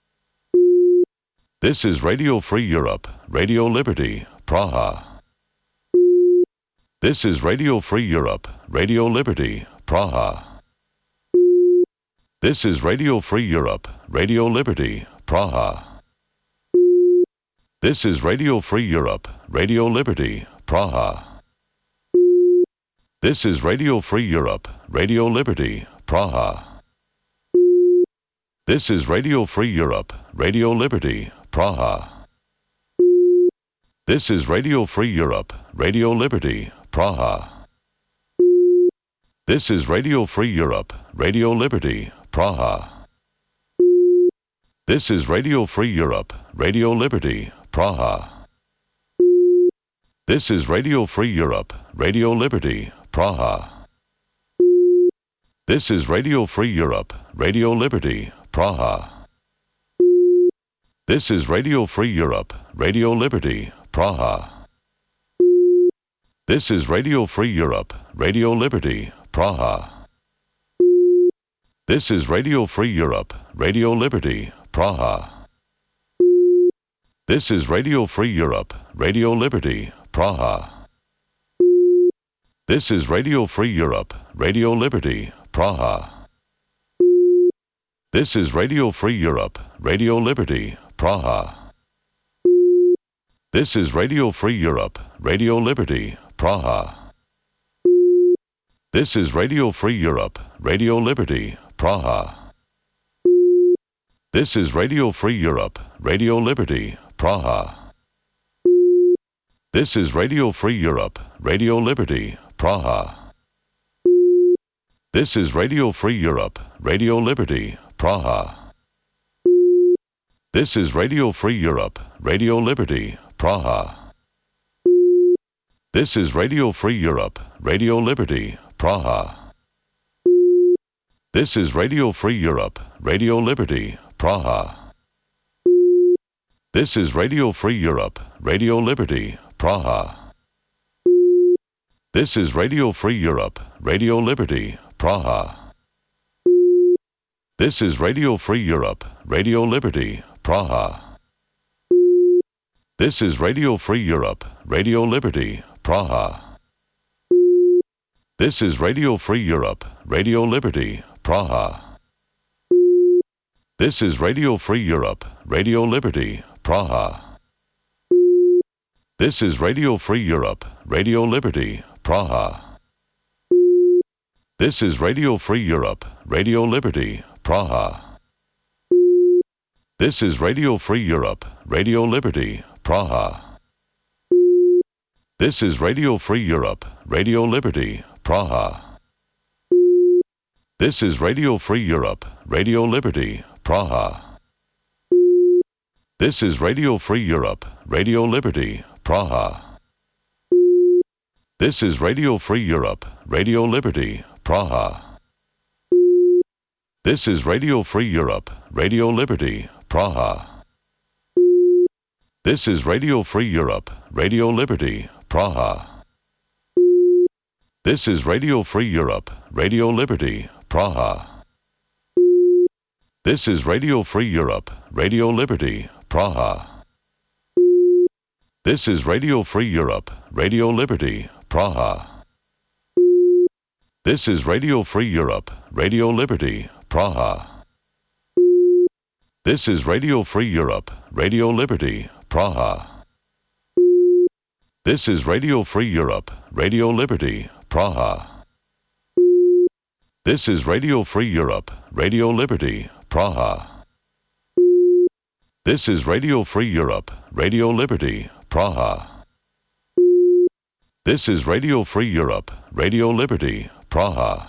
This is Radio Free Europe, Radio Liberty, Praha. This is Radio Free Europe, Radio Liberty, Praha. This is Radio Free Europe, Radio Liberty, Praha. This is Radio Free Europe, Radio Liberty, Praha. This is Radio Free Europe, Radio Liberty, Praha. This is Radio Free Europe, Radio Liberty, Praha. This is Radio Free Europe, Radio Liberty, Praha. This is Radio Free Europe, Radio Liberty, Praha. This is Radio Free Europe, Radio Liberty, Praha. This is Radio Free Europe, Radio Liberty, Praha. This is Radio Free Europe, Radio Liberty, Praha. This is Radio Free Europe, Radio Liberty, Praha. This is Radio Free Europe, Radio Liberty, Praha. This is Radio Free Europe, Radio Liberty, Praha. This is Radio Free Europe, Radio Liberty, Praha. This is Radio Free Europe, Radio Liberty, Praha. This is Radio Free Europe, Radio Liberty, Praha. This is Radio Free Europe, Radio Liberty, Praha. This is Radio Free Europe, Radio Liberty, Praha. This is Radio Free Europe, Radio Liberty, Praha. This is Radio Free Europe, Radio Liberty, Praha. This is Radio Free Europe, Radio Liberty, Praha. This is Radio Free Europe, Radio Liberty, Praha. This is Radio Free Europe, Radio Liberty, Praha. This is Radio Free Europe, Radio Liberty, Praha. This is Radio Free Europe, Radio Liberty, Praha. This is Radio Free Europe, Radio Liberty, Praha. This is Radio Free Europe, Radio Liberty, Praha. This is Radio Free Europe, Radio Liberty, Praha. This is Radio Free Europe, Radio Liberty, Praha. This is Radio Free Europe, Radio Liberty, Praha. This is Radio Free Europe, Radio Liberty, Praha. This is Radio Free Europe, Radio Liberty, Praha. This is Radio Free Europe, Radio Liberty, Praha. This is Radio Free Europe, Radio Liberty, Praha. This is Radio Free Europe, Radio Liberty, Praha. This is Radio Free Europe, Radio Liberty, Praha. This is Radio Free Europe, Radio Liberty, Praha. This is Radio Free Europe, Radio Liberty, Praha. This is Radio Free Europe, Radio Liberty, Praha. This is Radio Free Europe, Radio Liberty, Praha. This is Radio Free Europe, Radio Liberty, Praha. This is Radio Free Europe, Radio Liberty, Praha. This is Radio Free Europe, Radio Liberty, Praha. This is Radio Free Europe, Radio Liberty, Praha. This is Radio Free Europe, Radio Liberty, Praha. This is Radio Free Europe, Radio Liberty, Praha. This is Radio Free Europe, Radio Liberty, Praha. This is Radio Free Europe, Radio Liberty, Praha.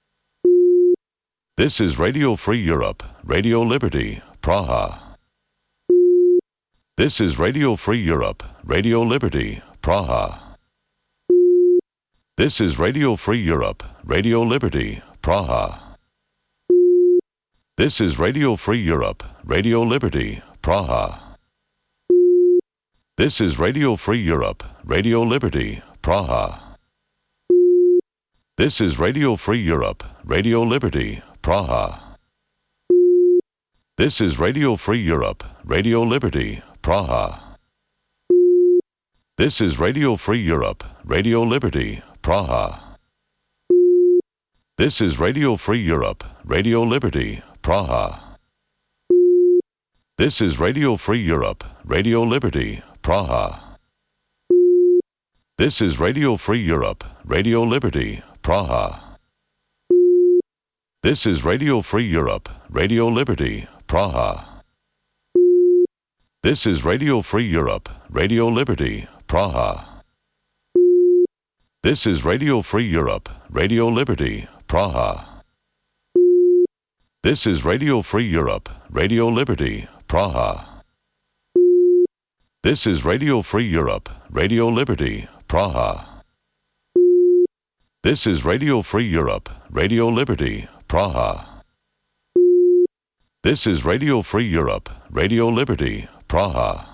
This is Radio Free Europe, Radio Liberty, Praha. This is Radio Free Europe, Radio Liberty, Praha. This is Radio Free Europe, Radio Liberty, Praha. This is Radio Free Europe, Radio Liberty, Praha. This is Radio Free Europe, Radio Liberty, Praha. This is Radio Free Europe, Radio Liberty, Praha. This is Radio Free Europe, Radio Liberty, Praha. This is Radio Free Europe, Radio Liberty, Praha. This is Radio Free Europe, Radio Liberty, Praha. This is Radio Free Europe, Radio Liberty, Praha. This is Radio Free Europe, Radio Liberty, Praha. This is Radio Free Europe, Radio Liberty, Praha. This is Radio Free Europe, Radio Liberty, Praha. This is Radio Free Europe, Radio Liberty, Praha. This is Radio Free Europe, Radio Liberty, Praha. This is Radio Free Europe, Radio Liberty, Praha. This is Radio Free Europe, Radio Liberty, Praha. This is Radio Free Europe, Radio Liberty, Praha.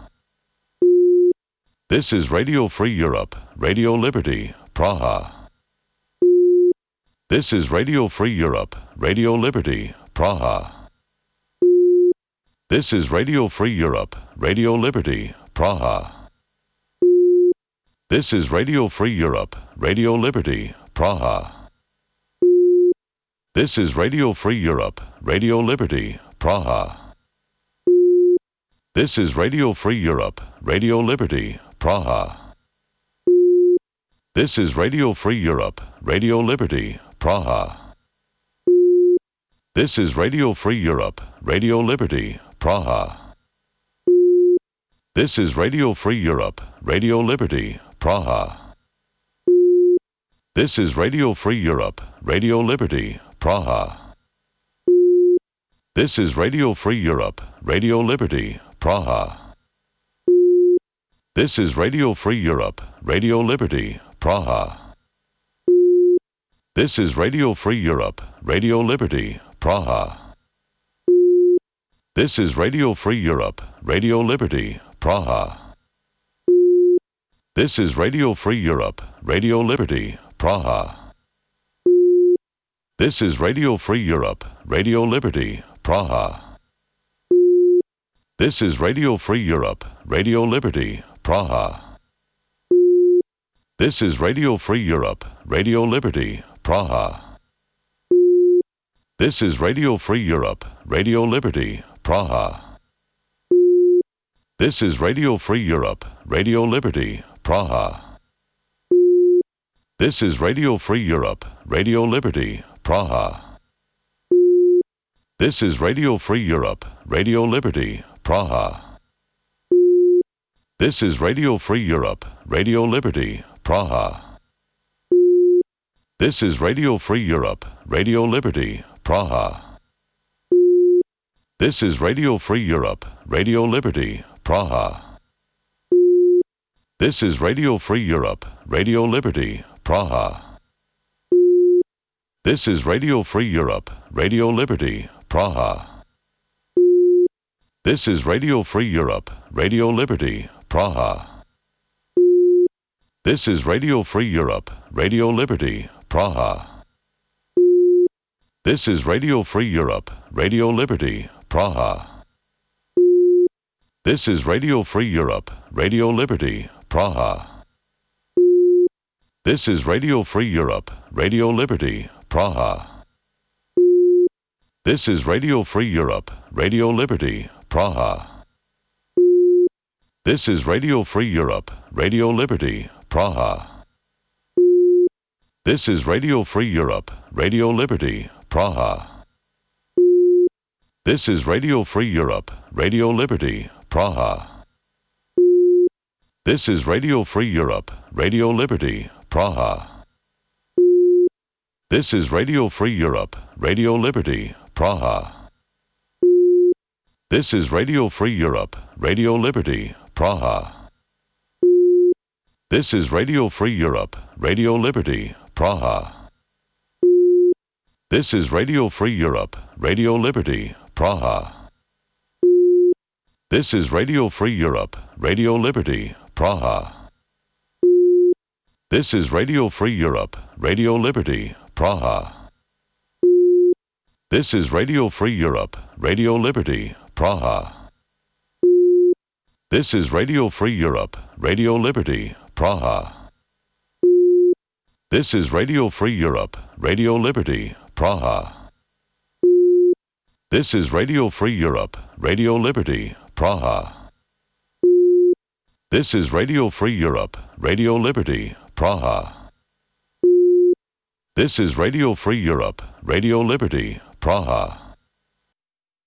This is Radio Free Europe, Radio Liberty, Praha. This is Radio Free Europe, Radio Liberty, Praha. This is Radio Free Europe, Radio Liberty, Praha. This is Radio Free Europe, Radio Liberty, Praha. This is Radio Free Europe, Radio Liberty, Praha. This is Radio Free Europe, Radio Liberty, Praha. This is Radio Free Europe, Radio Liberty, Praha. This is Radio Free Europe, Radio Liberty, Praha. This is Radio Free Europe, Radio Liberty, Praha. This is Radio Free Europe, Radio Liberty, Praha. This is Radio Free Europe, Radio Liberty, Praha. This is Radio Free Europe, Radio Liberty, Praha. This is Radio Free Europe, Radio Liberty, Praha. This is Radio Free Europe, Radio Liberty, Praha. This is Radio Free Europe, Radio Liberty, Praha. This is Radio Free Europe, Radio Liberty, Praha. This is Radio Free Europe, Radio Liberty, Praha. This is Radio Free Europe, Radio Liberty, Praha. This is Radio Free Europe, Radio Liberty, Praha. This is Radio Free Europe, Radio Liberty, Praha. This is Radio Free Europe, Radio Liberty, Praha. This is Radio Free Europe, Radio Liberty, Praha. This is Radio Free Europe, Radio Liberty, Praha. This is Radio Free Europe, Radio Liberty, Praha. This is Radio Free Europe, Radio Liberty, Praha. This is Radio Free Europe, Radio Liberty, Praha. This is Radio Free Europe, Radio Liberty, Praha. This is Radio Free Europe, Radio Liberty, Praha. This is Radio Free Europe, Radio Liberty, Praha. This is Radio Free Europe, Radio Liberty, Praha. This is Radio Free Europe, Radio Liberty, Praha. This is Radio Free Europe, Radio Liberty, Praha. This is Radio Free Europe, Radio Liberty, Praha. This is Radio Free Europe, Radio Liberty, Praha. This is Radio Free Europe, Radio Liberty, Praha. This is Radio Free Europe, Radio Liberty, Praha. This is Radio Free Europe, Radio Liberty, Praha. This is Radio Free Europe, Radio Liberty, Praha. This is Radio Free Europe, Radio Liberty, Praha. This is Radio Free Europe, Radio Liberty, Praha. This is Radio Free Europe, Radio Liberty, Praha. This is Radio Free Europe, Radio Liberty, Praha. This is Radio Free Europe, Radio Liberty, Praha. This is Radio Free Europe, Radio Liberty, Praha. This is Radio Free Europe, Radio Liberty, Praha. This is Radio Free Europe, Radio Liberty, Praha. This is Radio Free Europe, Radio Liberty, Praha. This is Radio Free Europe, Radio Liberty, Praha. This is Radio Free Europe, Radio Liberty, Praha.